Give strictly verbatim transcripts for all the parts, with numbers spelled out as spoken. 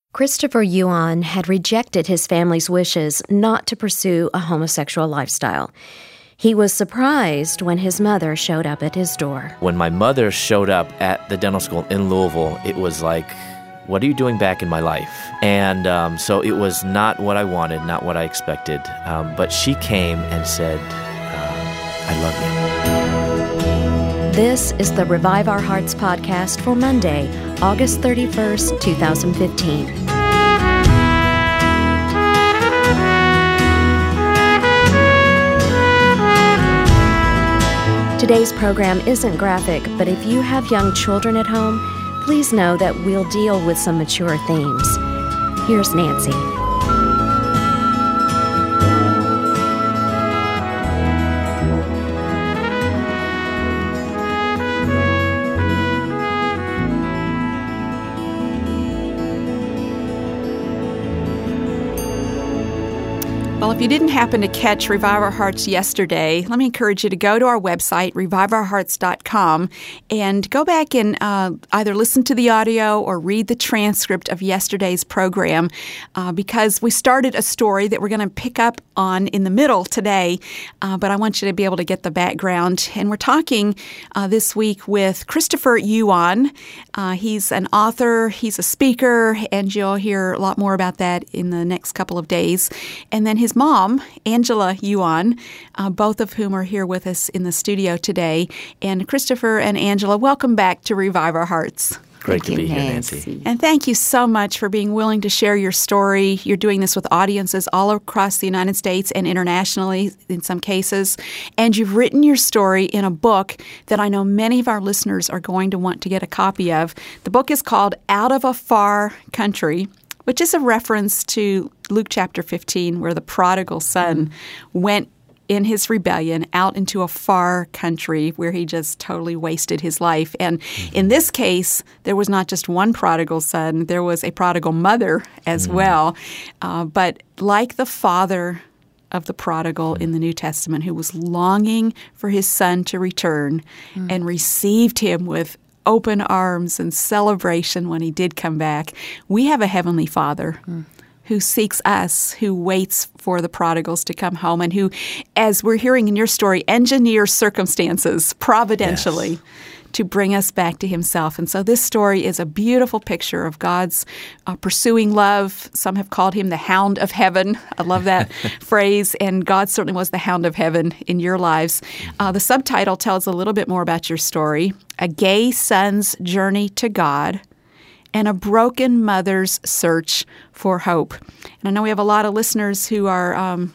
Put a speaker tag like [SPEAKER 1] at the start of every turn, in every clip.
[SPEAKER 1] Christopher Yuan had rejected his family's wishes not to pursue a homosexual lifestyle. He was surprised when his mother showed up at his door.
[SPEAKER 2] When my mother showed up at the dental school in Louisville, it was like, what are you doing back in my life? And um, so it was not what I wanted, not what I expected. Um, but she came and said, uh, I love you.
[SPEAKER 1] This is the Revive Our Hearts podcast for Monday, August thirty-first, twenty fifteen. Today's program isn't graphic, but if you have young children at home, please know that we'll deal with some mature themes. Here's Nancy.
[SPEAKER 3] Well, if you didn't happen to catch Revive Our Hearts yesterday, let me encourage you to go to our website, revive our hearts dot com, and go back and uh, either listen to the audio or read the transcript of yesterday's program, uh, because we started a story that we're going to pick up on in the middle today, uh, but I want you to be able to get the background. And we're talking uh, this week with Christopher Yuan. Uh, he's an author, he's a speaker, and you'll hear a lot more about that in the next couple of days. And then his mom, Angela Yuan, uh, both of whom are here with us in the studio today. And Christopher and Angela, welcome back to Revive Our Hearts.
[SPEAKER 2] Great
[SPEAKER 4] Thank
[SPEAKER 2] to
[SPEAKER 4] you,
[SPEAKER 2] be here,
[SPEAKER 4] Nancy.
[SPEAKER 2] Nancy.
[SPEAKER 3] And thank you so much for being willing to share your story. You're doing this with audiences all across the United States and internationally in some cases. And you've written your story in a book that I know many of our listeners are going to want to get a copy of. The book is called Out of a Far Country, which is a reference to Luke chapter fifteen, where the prodigal son went in his rebellion out into a far country where he just totally wasted his life. And mm-hmm. in this case, there was not just one prodigal son, there was a prodigal mother as mm-hmm. well. Uh, but like the father of the prodigal mm-hmm. in the New Testament, who was longing for his son to return mm-hmm. and received him with open arms and celebration when he did come back, we have a Heavenly Father mm. who seeks us, who waits for the prodigals to come home, and who, as we're hearing in your story, engineers circumstances providentially yes. to bring us back to himself. And so this story is a beautiful picture of God's uh, pursuing love. Some have called him the Hound of Heaven. I love that phrase. And God certainly was the Hound of Heaven in your lives. Uh, the subtitle tells a little bit more about your story: A Gay Son's Journey to God and a Broken Mother's Search for Hope. And I know we have a lot of listeners who are um,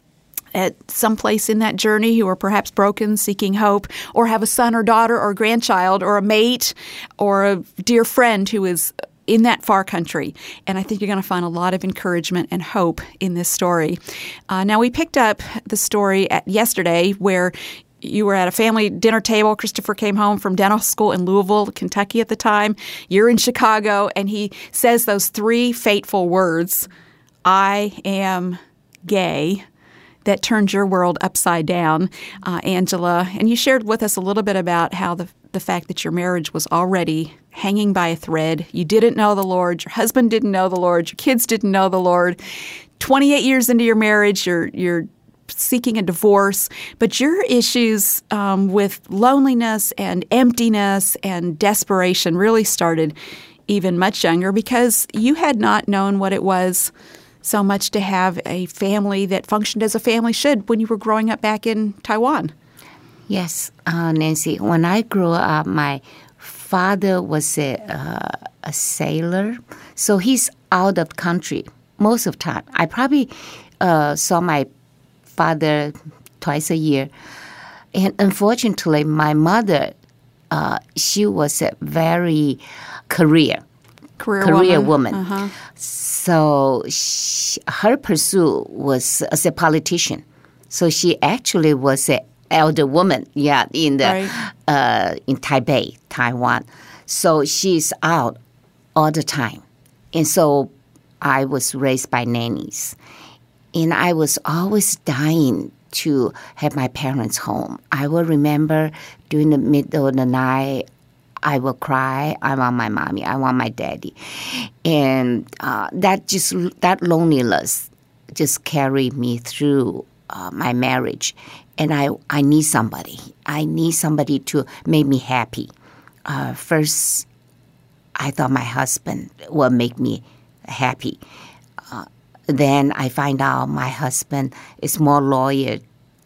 [SPEAKER 3] at some place in that journey, who are perhaps broken, seeking hope, or have a son or daughter or grandchild or a mate or a dear friend who is in that far country. And I think you're going to find a lot of encouragement and hope in this story. Uh, now, we picked up the story at yesterday where you were at a family dinner table. Christopher came home from dental school in Louisville, Kentucky at the time. You're in Chicago, and he says those three fateful words, I am gay, that turned your world upside down, uh, Angela. And you shared with us a little bit about how the the fact that your marriage was already hanging by a thread. You didn't know the Lord. Your husband didn't know the Lord. Your kids didn't know the Lord. twenty-eight years into your marriage, you're you're seeking a divorce, but your issues um, with loneliness and emptiness and desperation really started even much younger, because you had not known what it was so much to have a family that functioned as a family should when you were growing up back in Taiwan.
[SPEAKER 4] Yes, uh, Nancy. When I grew up, my father was a, uh, a sailor, so he's out of country most of the time. I probably uh, saw my father twice a year. And unfortunately, my mother, uh, she was a very career,
[SPEAKER 3] career,
[SPEAKER 4] career
[SPEAKER 3] woman.
[SPEAKER 4] woman.
[SPEAKER 3] Uh-huh.
[SPEAKER 4] So she, her pursuit was as a politician. So she actually was an elder woman, yeah, in the
[SPEAKER 3] right.
[SPEAKER 4] uh, in Taipei, Taiwan. So she's out all the time. And so I was raised by nannies. And I was always dying to have my parents home. I will remember during the middle of the night, I will cry. I want my mommy. I want my daddy. And uh, that just that loneliness just carried me through uh, my marriage. And I, I need somebody. I need somebody to make me happy. Uh, first, I thought my husband will make me happy. Uh, then I find out my husband is more loyal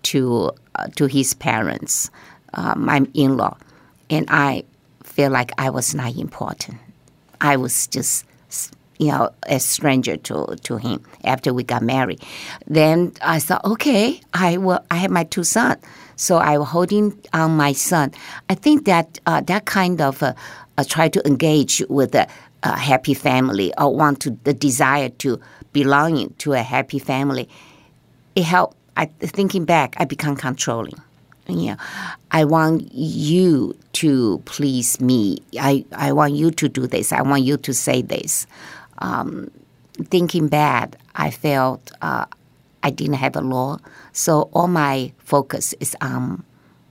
[SPEAKER 4] to uh, to his parents, uh, my in-law. And I feel like I was not important. I was just, you know, a stranger to, to him after we got married. Then I thought, okay, I will. I have my two sons, so I was holding on my son. I think that uh, that kind of uh, uh, try to engage with a, a happy family or want to the desire to belong to a happy family. It helped. I thinking back, I become controlling. You know, I want you to please me. I, I want you to do this. I want you to say this. Um, thinking back, I felt uh, I didn't have a law, so all my focus is on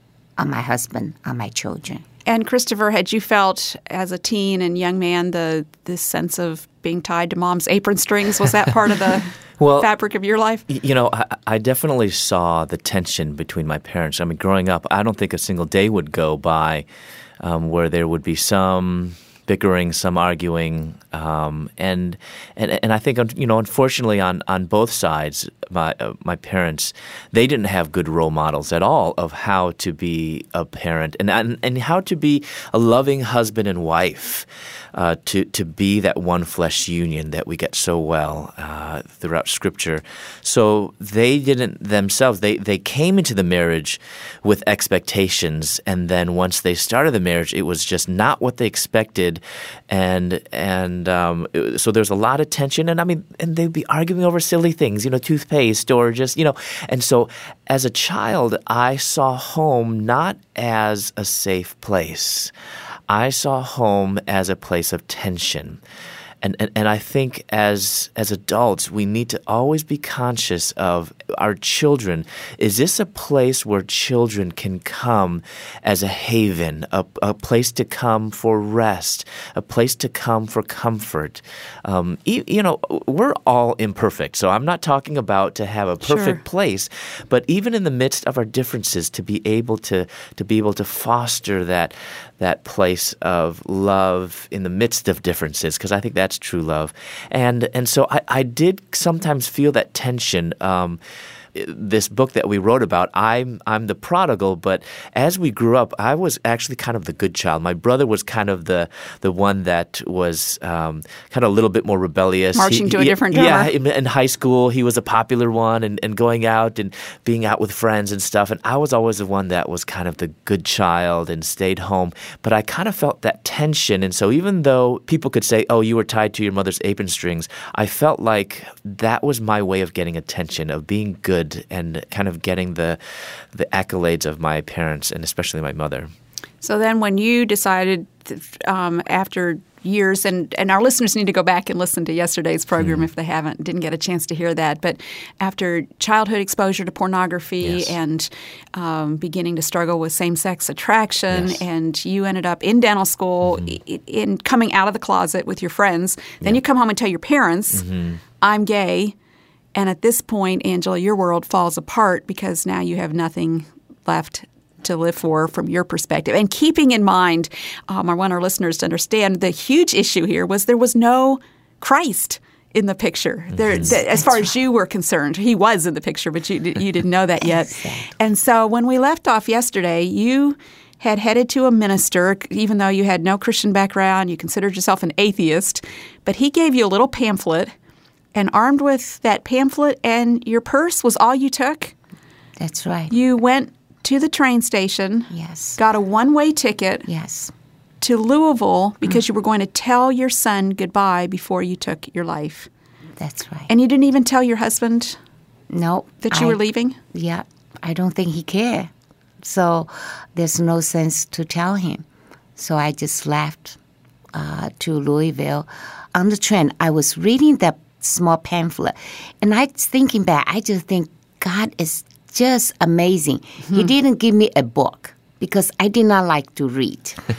[SPEAKER 4] on my husband, on my children.
[SPEAKER 3] And Christopher, had you felt as a teen and young man the this sense of being tied to mom's apron strings? Was that part of the well, fabric of your life?
[SPEAKER 2] You know, I, I definitely saw the tension between my parents. I mean, growing up, I don't think a single day would go by um, where there would be some bickering, some arguing, um, and and and I think, you know, unfortunately, on, on both sides, my uh, my parents, they didn't have good role models at all of how to be a parent and and, and how to be a loving husband and wife, uh, to to be that one flesh union that we get so well uh, throughout Scripture. So they didn't themselves. They they came into the marriage with expectations, and then once they started the marriage, it was just not what they expected. And and um, it, so there's a lot of tension, and I mean, and they'd be arguing over silly things, you know, toothpaste or just, you know. And so, as a child, I saw home not as a safe place. I saw home as a place of tension. And, and and I think as as adults, we need to always be conscious of our children. Is this a place where children can come as a haven, a, a place to come for rest, a place to come for comfort? Um, you, you know, we're all imperfect, so I'm not talking about to have a perfect
[SPEAKER 3] Sure.
[SPEAKER 2] place, but even in the midst of our differences, to be able to to be able to foster that that place of love in the midst of differences, because I think that's true love. And and so I, I did sometimes feel that tension. Um, this book that we wrote about, I'm I'm the prodigal, but as we grew up, I was actually kind of the good child. My brother was kind of the the one that was um, kind of a little bit more rebellious.
[SPEAKER 3] Marching
[SPEAKER 2] he,
[SPEAKER 3] to a
[SPEAKER 2] he,
[SPEAKER 3] different drummer.
[SPEAKER 2] Yeah, in, in high school, he was a popular one and, and going out and being out with friends and stuff. And I was always the one that was kind of the good child and stayed home. But I kind of felt that tension. And so even though people could say, oh, you were tied to your mother's apron strings, I felt like that was my way of getting attention, of being good and kind of getting the the accolades of my parents and especially my mother.
[SPEAKER 3] So then when you decided um, after years, and, and our listeners need to go back and listen to yesterday's program mm-hmm. if they haven't, didn't get a chance to hear that, but after childhood exposure to pornography
[SPEAKER 2] yes. and
[SPEAKER 3] um, beginning to struggle with same-sex attraction,
[SPEAKER 2] yes.
[SPEAKER 3] and you ended up in dental school, mm-hmm. in, in coming out of the closet with your friends, then yeah. you come home and tell your parents, mm-hmm. I'm gay. And at this point, Angela, your world falls apart because now you have nothing left to live for from your perspective. And keeping in mind, um, I want our listeners to understand the huge issue here was there was no Christ in the picture. There,
[SPEAKER 2] Mm-hmm.
[SPEAKER 3] th- as far as you were concerned, he was in the picture, but you you didn't know that yet.
[SPEAKER 4] Exactly.
[SPEAKER 3] And so when we left off yesterday, you had headed to a minister, even though you had no Christian background, you considered yourself an atheist, but he gave you a little pamphlet. And armed with that pamphlet and your purse was all you took?
[SPEAKER 4] That's right.
[SPEAKER 3] You went to the train station,
[SPEAKER 4] Yes.
[SPEAKER 3] got a one-way ticket
[SPEAKER 4] Yes.
[SPEAKER 3] to Louisville because mm. you were going to tell your son goodbye before you took your life.
[SPEAKER 4] That's right.
[SPEAKER 3] And you didn't even tell your husband
[SPEAKER 4] no,
[SPEAKER 3] that you
[SPEAKER 4] I,
[SPEAKER 3] were leaving?
[SPEAKER 4] Yeah. I don't think he cared. So there's no sense to tell him. So I just left uh, to Louisville. On the train, I was reading that small pamphlet. And I was thinking back, I just think God is just amazing. Mm-hmm. He didn't give me a book because I did not like to read.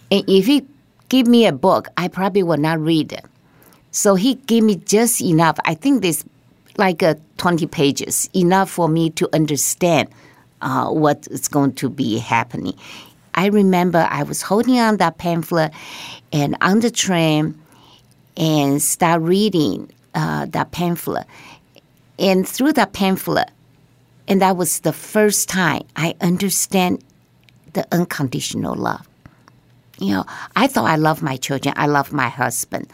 [SPEAKER 4] And if he give me a book, I probably will not read it. So he gave me just enough. I think this like uh, twenty pages, enough for me to understand uh, what is going to be happening. I remember I was holding on that pamphlet and on the train and start reading uh, that pamphlet. And through that pamphlet, and that was the first time I understand the unconditional love. You know, I thought I loved my children, I loved my husband.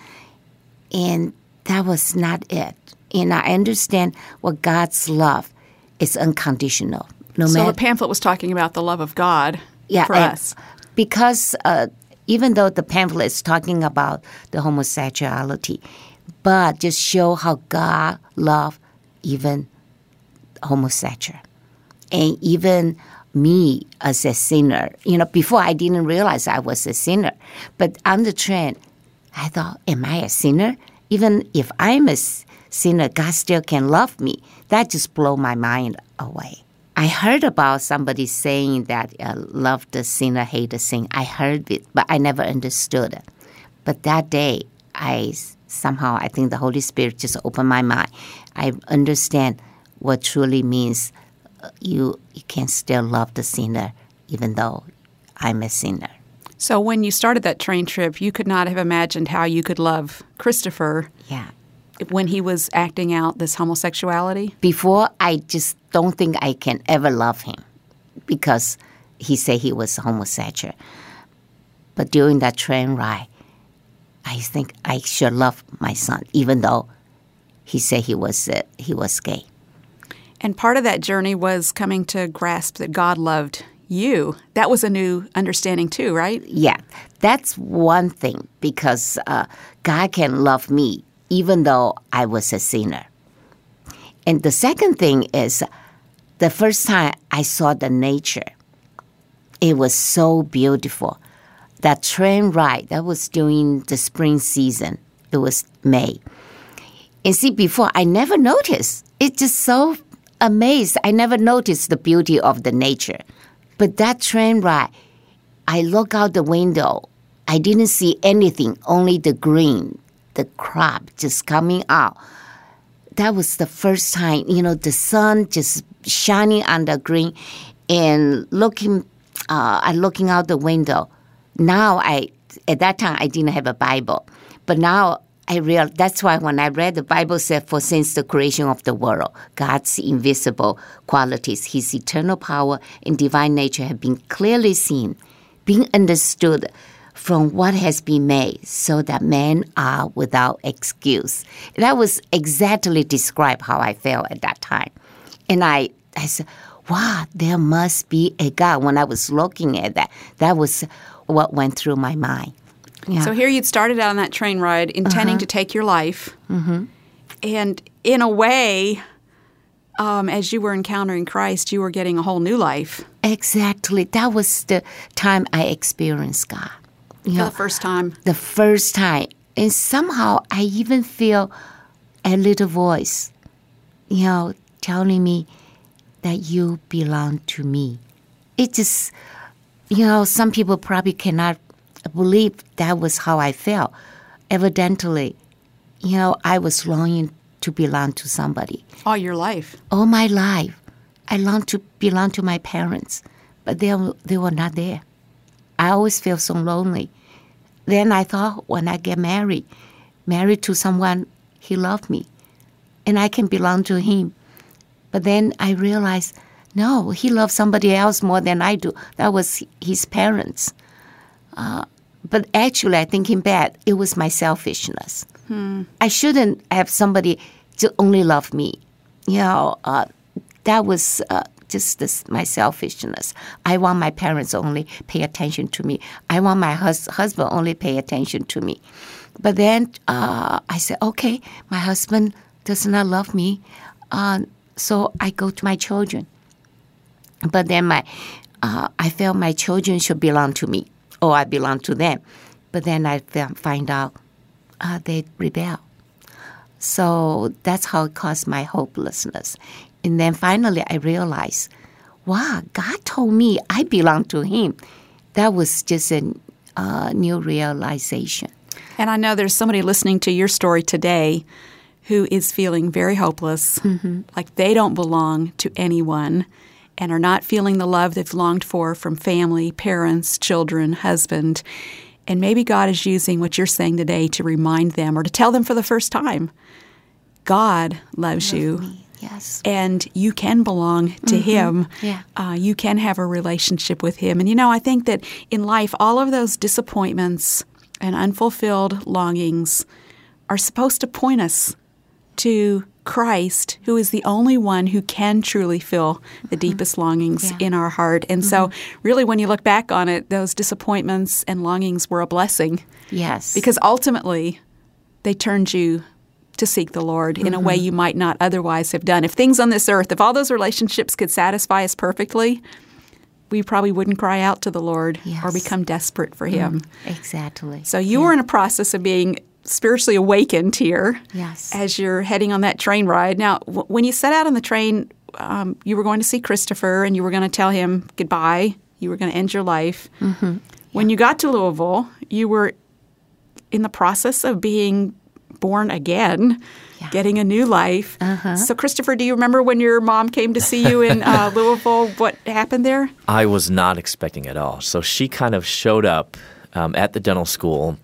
[SPEAKER 4] And that was not it. And I understand what God's love is unconditional. No
[SPEAKER 3] so
[SPEAKER 4] matter,
[SPEAKER 3] the pamphlet was talking about the love of God
[SPEAKER 4] yeah,
[SPEAKER 3] for us.
[SPEAKER 4] Because uh, even though the pamphlet is talking about the homosexuality, but just show how God loved even homosexual. And even me as a sinner. You know, before I didn't realize I was a sinner. But on the train, I thought, am I a sinner? Even if I'm a sinner, God still can love me. That just blew my mind away. I heard about somebody saying that uh, love the sinner, hate the sin. I heard it, but I never understood it. But that day, I somehow, I think the Holy Spirit just opened my mind. I understand what truly means uh, you, you can still love the sinner, even though I'm a sinner.
[SPEAKER 3] So when you started that train trip, you could not have imagined how you could love Christopher
[SPEAKER 4] Yeah.
[SPEAKER 3] when he was acting out this homosexuality?
[SPEAKER 4] Before, I just don't think I can ever love him because he said he was homosexual. But during that train ride, I think I should love my son, even though he said he was uh, he was gay.
[SPEAKER 3] And part of that journey was coming to grasp that God loved you. That was a new understanding too, right?
[SPEAKER 4] Yeah, that's one thing because uh, God can love me even though I was a sinner. And the second thing is the first time I saw the nature, it was so beautiful. That train ride, that was during the spring season. It was May. And see, before, I never noticed. It's just so amazed. I never noticed the beauty of the nature. But that train ride, I look out the window. I didn't see anything, only the green, the crop just coming out. That was the first time, you know, the sun just shining on the green and looking, uh, I'm looking out the window. Now, I at that time, I didn't have a Bible. But now I realize, that's why when I read the Bible said, for since the creation of the world, God's invisible qualities, his eternal power and divine nature have been clearly seen, being understood from what has been made, so that men are without excuse. That was exactly describe how I felt at that time. And I, I said, wow, there must be a God. When I was looking at that, that was what went through my mind. Yeah.
[SPEAKER 3] So here you'd started out on that train ride intending
[SPEAKER 4] Uh-huh.
[SPEAKER 3] to take your life.
[SPEAKER 4] Mm-hmm.
[SPEAKER 3] And in a way, um, as you were encountering Christ, you were getting a whole new life.
[SPEAKER 4] Exactly. That was the time I experienced God. You
[SPEAKER 3] For
[SPEAKER 4] know,
[SPEAKER 3] the first time.
[SPEAKER 4] the first time. And somehow I even feel a little voice, you know, telling me that you belong to me. It just, you know, some people probably cannot believe that was how I felt. Evidently, you know, I was longing to belong to somebody.
[SPEAKER 3] All your life.
[SPEAKER 4] All my life, I longed to belong to my parents, but they, they were not there. I always feel so lonely. Then I thought, when I get married, married to someone, he loved me, and I can belong to him. But then I realized, no, he loved somebody else more than I do. That was his parents. Uh, but actually, I thinking back, it was my selfishness.
[SPEAKER 3] Hmm.
[SPEAKER 4] I shouldn't have somebody to only love me. You know, uh, that was uh, just this, my selfishness. I want my parents only pay attention to me. I want my hus- husband only pay attention to me. But then uh, I said, okay, my husband does not love me, uh, so I go to my children. But then my, uh, I felt my children should belong to me, or I belong to them. But then I find out uh, they rebel. So that's how it caused my hopelessness. And then finally I realized, wow, God told me I belong to him. That was just an uh, new realization.
[SPEAKER 3] And I know there's somebody listening to your story today who is feeling very hopeless, mm-hmm. like they don't belong to anyone and are not feeling the love they've longed for from family, parents, children, husband. And maybe God is using what you're saying today to remind them or to tell them for the first time, God loves
[SPEAKER 4] Love
[SPEAKER 3] you.
[SPEAKER 4] Me. Yes.
[SPEAKER 3] And you can belong to
[SPEAKER 4] mm-hmm.
[SPEAKER 3] Him.
[SPEAKER 4] Yeah.
[SPEAKER 3] Uh, you can have a relationship with Him. And, you know, I think that in life, all of those disappointments and unfulfilled longings are supposed to point us to Christ, who is the only one who can truly fill the mm-hmm. deepest longings yeah. in our heart. And mm-hmm. so really when you look back on it, those disappointments and longings were a blessing.
[SPEAKER 4] Yes.
[SPEAKER 3] Because ultimately they turned you to seek the Lord mm-hmm. in a way you might not otherwise have done. If things on this earth, if all those relationships could satisfy us perfectly, we probably wouldn't cry out to the Lord
[SPEAKER 4] yes.
[SPEAKER 3] or become desperate for Him.
[SPEAKER 4] Mm, exactly.
[SPEAKER 3] So you
[SPEAKER 4] yeah.
[SPEAKER 3] were in a process of being spiritually awakened here
[SPEAKER 4] yes.
[SPEAKER 3] as you're heading on that train ride. Now, w- when you set out on the train, um, you were going to see Christopher and you were going to tell him goodbye. You were going to end your life.
[SPEAKER 4] Mm-hmm. Yeah.
[SPEAKER 3] When you got to Louisville, you were in the process of being born again, yeah. getting a new life.
[SPEAKER 4] Uh-huh.
[SPEAKER 3] So, Christopher, do you remember when your mom came to see you in uh, Louisville, what happened there?
[SPEAKER 2] I was not expecting at all. So she kind of showed up um, at the dental school.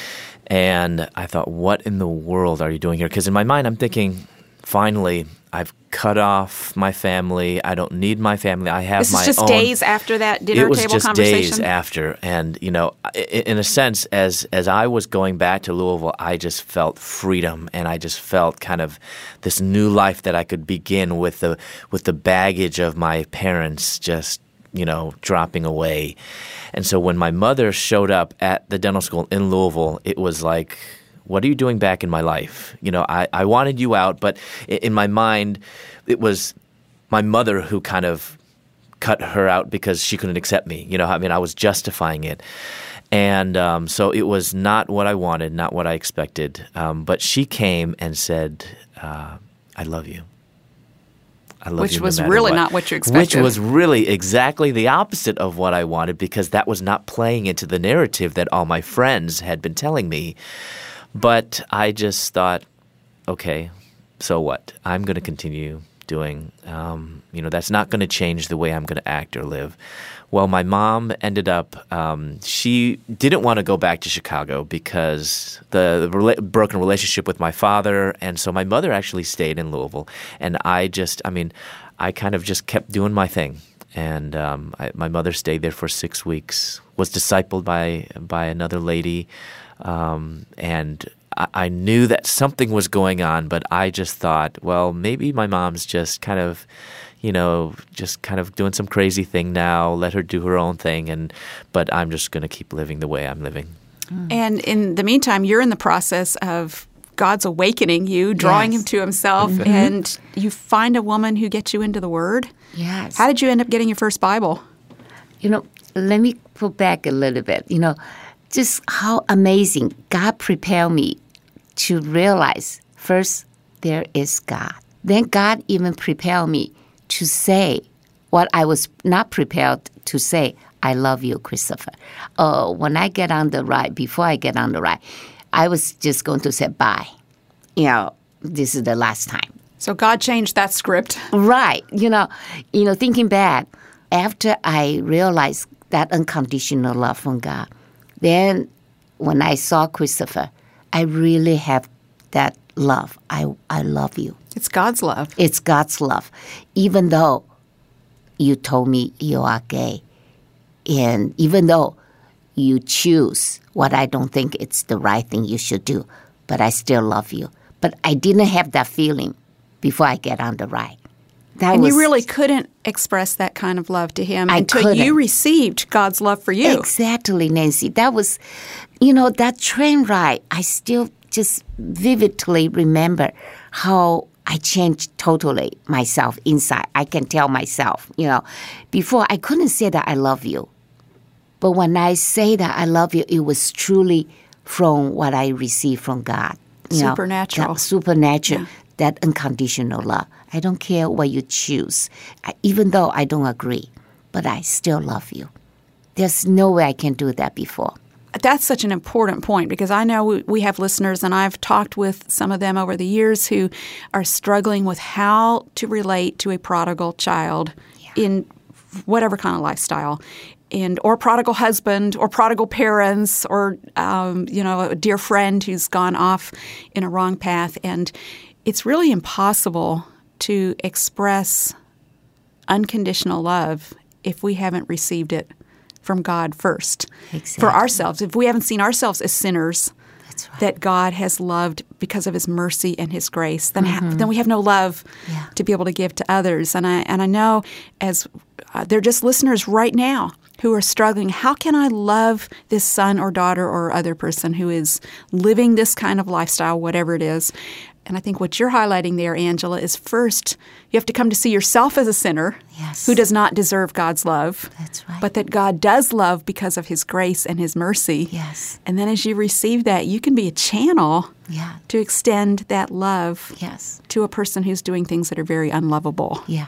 [SPEAKER 2] And I thought, what in the world are you doing here? Because in my mind, I'm thinking, finally, I've cut off my family. I don't need my family. I have
[SPEAKER 3] this
[SPEAKER 2] my own.
[SPEAKER 3] This is just days after that dinner
[SPEAKER 2] table
[SPEAKER 3] conversation?
[SPEAKER 2] It was just days after. And, you know, in a sense, as as I was going back to Louisville, I just felt freedom. And I just felt kind of this new life that I could begin with the with the baggage of my parents just, you know, dropping away. And so when my mother showed up at the dental school in Louisville, it was like, what are you doing back in my life? You know, I, I wanted you out, but in my mind, it was my mother who kind of cut her out because she couldn't accept me. You know, I mean, I was justifying it. And um, so it was not what I wanted, not what I expected. Um, but she came and said, uh, I love you. I love
[SPEAKER 3] Which
[SPEAKER 2] you no
[SPEAKER 3] was
[SPEAKER 2] matter
[SPEAKER 3] really
[SPEAKER 2] what.
[SPEAKER 3] not what you expected.
[SPEAKER 2] Which was really exactly the opposite of what I wanted, because that was not playing into the narrative that all my friends had been telling me. But I just thought, okay, so what? I'm going to continue doing, um, you know, that's not going to change the way I'm going to act or live. Well, my mom ended up, um, she didn't want to go back to Chicago because the, the rela- broken relationship with my father. And so my mother actually stayed in Louisville. And I just, I mean, I kind of just kept doing my thing. And um, I, my mother stayed there for six weeks, was discipled by, by another lady. Um, and I, I knew that something was going on, but I just thought, well, maybe my mom's just kind of, you know, just kind of doing some crazy thing now. Let her do her own thing, and but I'm just going to keep living the way I'm living.
[SPEAKER 3] Mm. And in the meantime, you're in the process of God's awakening you, drawing
[SPEAKER 4] yes.
[SPEAKER 3] Him to Himself, mm-hmm. and you find a woman who gets you into the Word.
[SPEAKER 4] Yes.
[SPEAKER 3] How did you end up getting your first Bible?
[SPEAKER 4] You know, let me go back a little bit. You know, just how amazing God prepared me to realize, first, there is God. Then God even prepared me to say what I was not prepared to say. I love you, Christopher. Uh, when I get on the ride, before I get on the ride, I was just going to say bye. You know, this is the last time.
[SPEAKER 3] So God changed that script.
[SPEAKER 4] Right. You know, you know, thinking back, after I realized that unconditional love from God, then when I saw Christopher, I really have that love. I I love you.
[SPEAKER 3] It's God's love.
[SPEAKER 4] It's God's love. Even though you told me you are gay, and even though you choose what I don't think it's the right thing you should do, but I still love you. But I didn't have that feeling before I get on the ride. That
[SPEAKER 3] and
[SPEAKER 4] was,
[SPEAKER 3] you really couldn't express that kind of love to Him
[SPEAKER 4] I
[SPEAKER 3] until
[SPEAKER 4] couldn't.
[SPEAKER 3] you received God's love for you.
[SPEAKER 4] Exactly, Nancy. That was, you know, that train ride, I still just vividly remember how I changed totally myself inside. I can tell myself, you know, before I couldn't say that I love you. But when I say that I love you, it was truly from what I received from God. You
[SPEAKER 3] supernatural.
[SPEAKER 4] Know, that supernatural,
[SPEAKER 3] yeah.
[SPEAKER 4] That unconditional love. I don't care what you choose, I, even though I don't agree, but I still love you. There's no way I can do that before.
[SPEAKER 3] that's such an important point, because I know we, we have listeners, and I've talked with some of them over the years who are struggling with how to relate to a prodigal child yeah. in whatever kind of lifestyle. And or prodigal husband, or prodigal parents, or um, you know, a dear friend who's gone off in a wrong path. And it's really impossible to express unconditional love if we haven't received it from God first.
[SPEAKER 4] Exactly.
[SPEAKER 3] For ourselves. If we haven't seen ourselves as sinners,
[SPEAKER 4] That's right.
[SPEAKER 3] that God has loved because of His mercy and His grace, then
[SPEAKER 4] Mm-hmm.
[SPEAKER 3] ha- then we have no love
[SPEAKER 4] Yeah.
[SPEAKER 3] to be able to give to others. And I and I know as uh, they're just listeners right now who are struggling. How can I love this son or daughter or other person who is living this kind of lifestyle, whatever it is? And I think what you're highlighting there, Angela, is first you have to come to see yourself as a sinner
[SPEAKER 4] Yes.
[SPEAKER 3] who does not deserve God's love.
[SPEAKER 4] That's right.
[SPEAKER 3] But that God does love because of His grace and His mercy.
[SPEAKER 4] Yes.
[SPEAKER 3] And then as you receive that, you can be a channel
[SPEAKER 4] Yeah.
[SPEAKER 3] to extend that love
[SPEAKER 4] Yes.
[SPEAKER 3] to a person who's doing things that are very unlovable.
[SPEAKER 4] Yeah.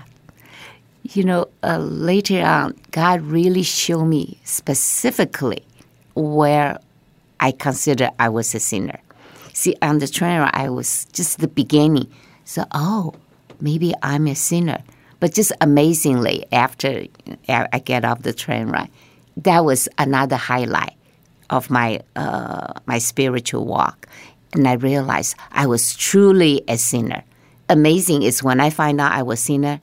[SPEAKER 4] You know, uh, later on, God really showed me specifically where I consider I was a sinner. See, on the train ride, I was just the beginning. So, oh, maybe I'm a sinner. But just amazingly, after I get off the train ride, that was another highlight of my uh, my spiritual walk. And I realized I was truly a sinner. Amazing is when I find out I was a sinner,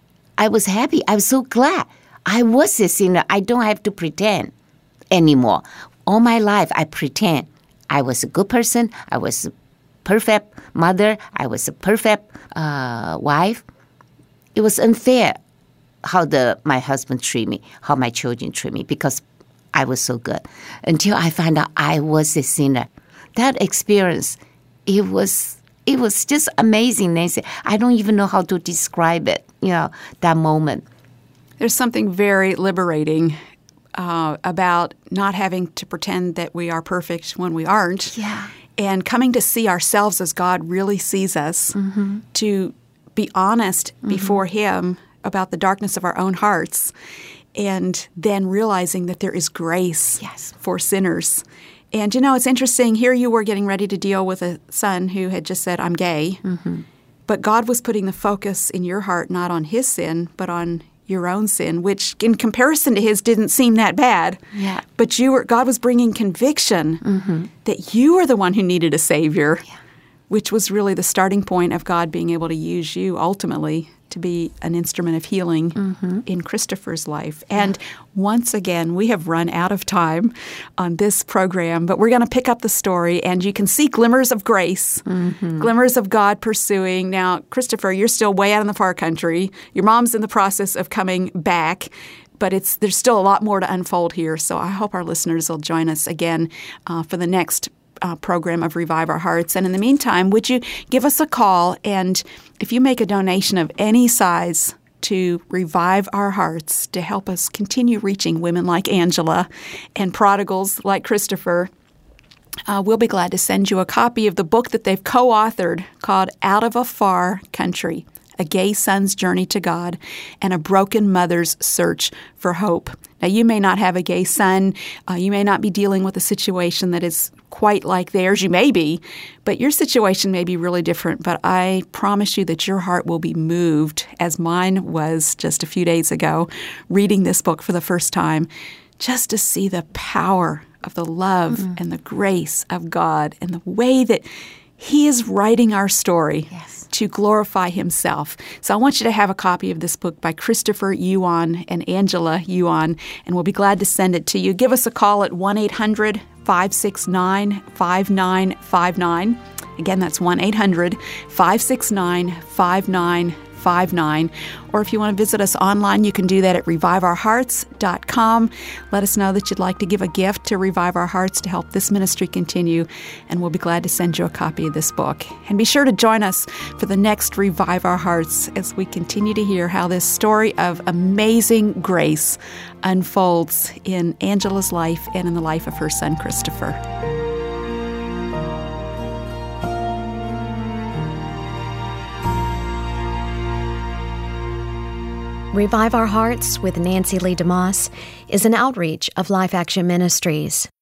[SPEAKER 4] I was happy. I was so glad. I was a sinner. I don't have to pretend anymore. All my life, I pretend I was a good person. I was a perfect mother. I was a perfect uh, wife. It was unfair how the my husband treated me, how my children treat me, because I was so good. Until I found out I was a sinner. That experience, it was it was just amazing, Nancy. I don't even know how to describe it, you know, that moment.
[SPEAKER 3] There's something very liberating uh, about not having to pretend that we are perfect when we aren't.
[SPEAKER 4] Yeah.
[SPEAKER 3] And coming to see ourselves as God really sees us, mm-hmm. to be honest mm-hmm. before Him about the darkness of our own hearts, and then realizing that there is grace
[SPEAKER 4] yes.
[SPEAKER 3] for sinners. And, you know, it's interesting. Here you were getting ready to deal with a son who had just said, I'm gay.
[SPEAKER 4] Mm-hmm.
[SPEAKER 3] But God was putting the focus in your heart not on his sin, but on your own sin, which in comparison to his didn't seem that bad.
[SPEAKER 4] Yeah.
[SPEAKER 3] But you were God was bringing conviction
[SPEAKER 4] mm-hmm.
[SPEAKER 3] that you were the one who needed a Savior,
[SPEAKER 4] yeah.
[SPEAKER 3] which was really the starting point of God being able to use you ultimately to be an instrument of healing
[SPEAKER 4] mm-hmm.
[SPEAKER 3] in Christopher's life. And once again, we have run out of time on this program, but we're going to pick up the story, and you can see glimmers of grace,
[SPEAKER 4] mm-hmm.
[SPEAKER 3] glimmers of God pursuing. Now, Christopher, you're still way out in the far country. Your mom's in the process of coming back, but it's there's still a lot more to unfold here. So I hope our listeners will join us again uh, for the next Uh, program of Revive Our Hearts. And in the meantime, would you give us a call? And if you make a donation of any size to Revive Our Hearts to help us continue reaching women like Angela and prodigals like Christopher, uh, we'll be glad to send you a copy of the book that they've co-authored called Out of a Far Country, A Gay Son's Journey to God and a Broken Mother's Search for Hope. Now, you may not have a gay son. Uh, you may not be dealing with a situation that is quite like theirs. You may be, but your situation may be really different. But I promise you that your heart will be moved, as mine was just a few days ago, reading this book for the first time, just to see the power of the love mm-hmm. and the grace of God and the way that He is writing our story.
[SPEAKER 4] Yes.
[SPEAKER 3] To glorify Himself. So I want you to have a copy of this book by Christopher Yuan and Angela Yuan, and we'll be glad to send it to you. Give us a call at one eight hundred five six nine five nine five nine. Again, that's one eight hundred five six nine five nine five nine. Or if you want to visit us online, you can do that at revive our hearts dot com. Let us know that you'd like to give a gift to Revive Our Hearts to help this ministry continue, and we'll be glad to send you a copy of this book. And be sure to join us for the next Revive Our Hearts as we continue to hear how this story of amazing grace unfolds in Angela's life and in the life of her son, Christopher.
[SPEAKER 1] Revive Our Hearts with Nancy Lee DeMoss is an outreach of Life Action Ministries.